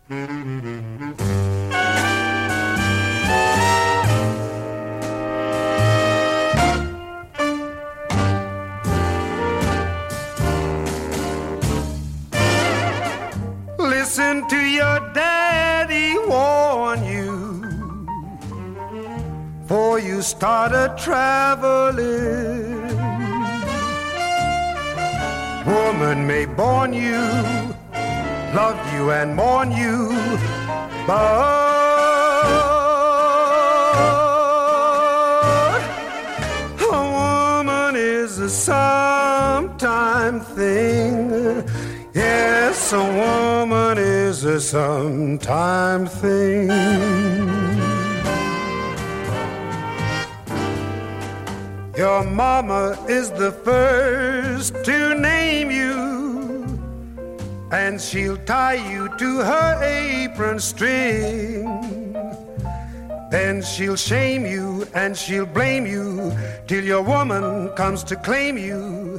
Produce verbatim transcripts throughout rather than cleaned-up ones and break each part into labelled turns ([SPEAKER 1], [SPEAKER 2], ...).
[SPEAKER 1] Listen to your daddy warn you before you started traveling. Woman may born you, love you and mourn you, but a woman is a sometime thing. Yes, a woman is a sometime thing. Your mama is the first to name you, and she'll tie you to her apron string. Then she'll shame you and she'll blame you till your woman comes to claim you.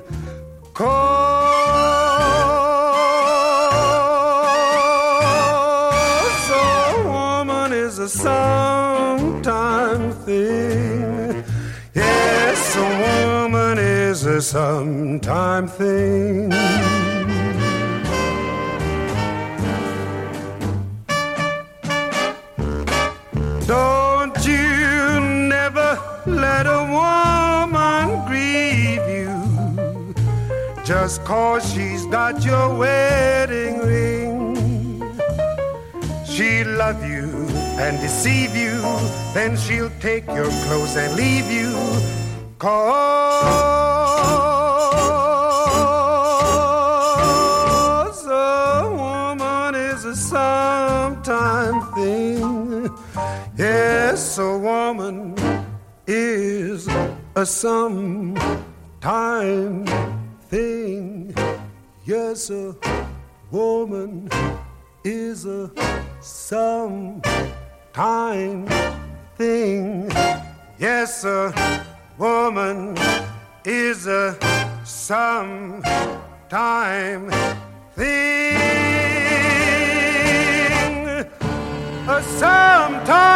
[SPEAKER 1] 'Cause a woman is a sometime thing. Yes, a woman is a sometime thing. Don't you never let a woman grieve you just 'cause she's got your wedding ring. She'll love you and deceive you, then she'll take your clothes and leave you. 'Cause a woman is a sometime thing. Yes, a woman is a sometime thing. Yes, a woman is a sometime thing. Yes, a woman is a sometime thing. A sometime